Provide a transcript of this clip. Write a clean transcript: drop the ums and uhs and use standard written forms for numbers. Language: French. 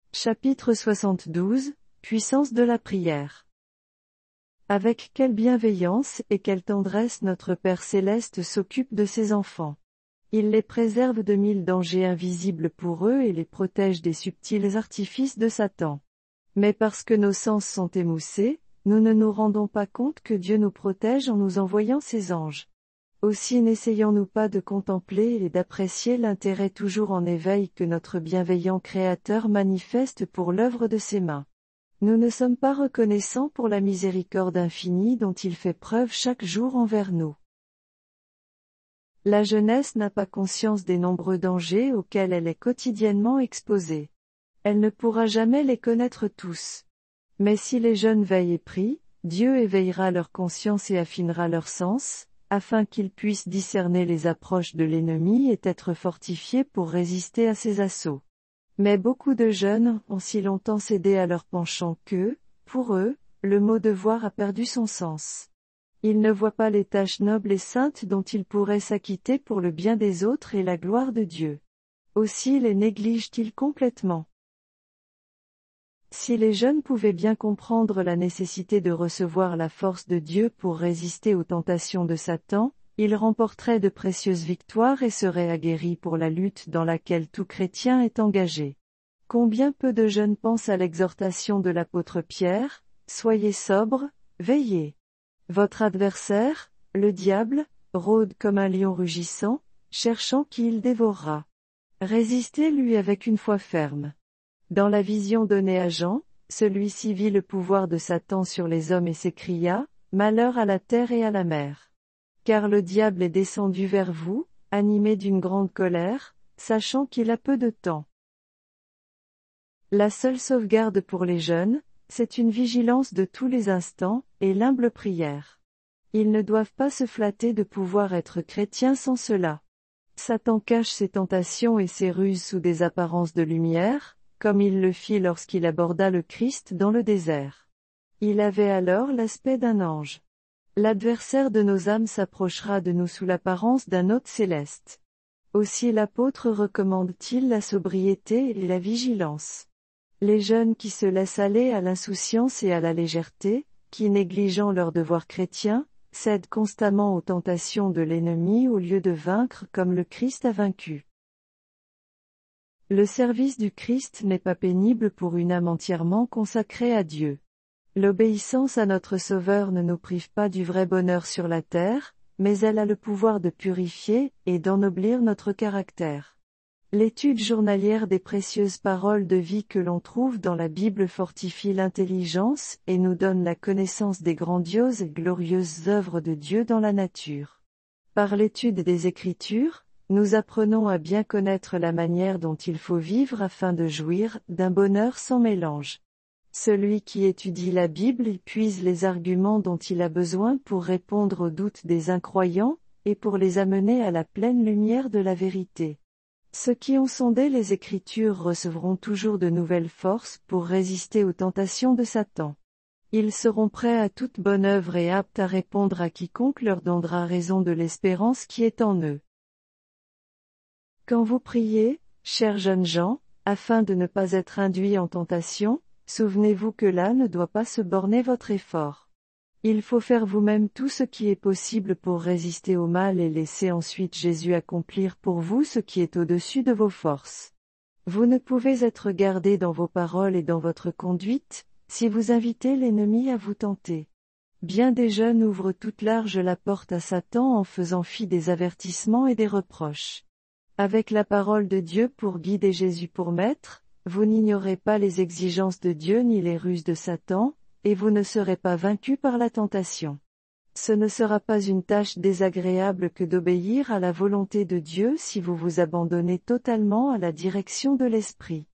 Chapitre 72, Puissance de la prière. Avec quelle bienveillance et quelle tendresse notre Père Céleste s'occupe de ses enfants. Il les préserve de 1000 dangers invisibles pour eux et les protège des subtils artifices de Satan. Mais parce que nos sens sont émoussés, nous ne nous rendons pas compte que Dieu nous protège en nous envoyant ses anges. Aussi n'essayons-nous pas de contempler et d'apprécier l'intérêt toujours en éveil que notre bienveillant Créateur manifeste pour l'œuvre de ses mains. Nous ne sommes pas reconnaissants pour la miséricorde infinie dont il fait preuve chaque jour envers nous. La jeunesse n'a pas conscience des nombreux dangers auxquels elle est quotidiennement exposée. Elle ne pourra jamais les connaître tous. Mais si les jeunes veillent et prient, Dieu éveillera leur conscience et affinera leur sens, afin qu'ils puissent discerner les approches de l'ennemi et être fortifiés pour résister à ses assauts. Mais beaucoup de jeunes ont si longtemps cédé à leur penchant que, pour eux, le mot devoir a perdu son sens. Ils ne voient pas les tâches nobles et saintes dont ils pourraient s'acquitter pour le bien des autres et la gloire de Dieu. Aussi les négligent-ils complètement. Si les jeunes pouvaient bien comprendre la nécessité de recevoir la force de Dieu pour résister aux tentations de Satan, ils remporteraient de précieuses victoires et seraient aguerris pour la lutte dans laquelle tout chrétien est engagé. Combien peu de jeunes pensent à l'exhortation de l'apôtre Pierre, « Soyez sobres, veillez. Votre adversaire, le diable, rôde comme un lion rugissant, cherchant qui il dévorera. Résistez-lui avec une foi ferme. » Dans la vision donnée à Jean, celui-ci vit le pouvoir de Satan sur les hommes et s'écria, « Malheur à la terre et à la mer. Car le diable est descendu vers vous, animé d'une grande colère, sachant qu'il a peu de temps. » La seule sauvegarde pour les jeunes, c'est une vigilance de tous les instants, et l'humble prière. Ils ne doivent pas se flatter de pouvoir être chrétiens sans cela. Satan cache ses tentations et ses ruses sous des apparences de lumière, comme il le fit lorsqu'il aborda le Christ dans le désert. Il avait alors l'aspect d'un ange. L'adversaire de nos âmes s'approchera de nous sous l'apparence d'un hôte céleste. Aussi l'apôtre recommande-t-il la sobriété et la vigilance. Les jeunes qui se laissent aller à l'insouciance et à la légèreté, qui négligeant leurs devoirs chrétiens, cèdent constamment aux tentations de l'ennemi au lieu de vaincre comme le Christ a vaincu. Le service du Christ n'est pas pénible pour une âme entièrement consacrée à Dieu. L'obéissance à notre Sauveur ne nous prive pas du vrai bonheur sur la terre, mais elle a le pouvoir de purifier et d'ennoblir notre caractère. L'étude journalière des précieuses paroles de vie que l'on trouve dans la Bible fortifie l'intelligence et nous donne la connaissance des grandioses et glorieuses œuvres de Dieu dans la nature. Par l'étude des Écritures, nous apprenons à bien connaître la manière dont il faut vivre afin de jouir d'un bonheur sans mélange. Celui qui étudie la Bible y puise les arguments dont il a besoin pour répondre aux doutes des incroyants, et pour les amener à la pleine lumière de la vérité. Ceux qui ont sondé les Écritures recevront toujours de nouvelles forces pour résister aux tentations de Satan. Ils seront prêts à toute bonne œuvre et aptes à répondre à quiconque leur donnera raison de l'espérance qui est en eux. Quand vous priez, chers jeunes gens, afin de ne pas être induits en tentation, souvenez-vous que là ne doit pas se borner votre effort. Il faut faire vous-même tout ce qui est possible pour résister au mal et laisser ensuite Jésus accomplir pour vous ce qui est au-dessus de vos forces. Vous ne pouvez être gardés dans vos paroles et dans votre conduite, si vous invitez l'ennemi à vous tenter. Bien des jeunes ouvrent toute large la porte à Satan en faisant fi des avertissements et des reproches. Avec la parole de Dieu pour guide et Jésus pour maître, vous n'ignorez pas les exigences de Dieu ni les ruses de Satan, et vous ne serez pas vaincus par la tentation. Ce ne sera pas une tâche désagréable que d'obéir à la volonté de Dieu si vous vous abandonnez totalement à la direction de l'Esprit.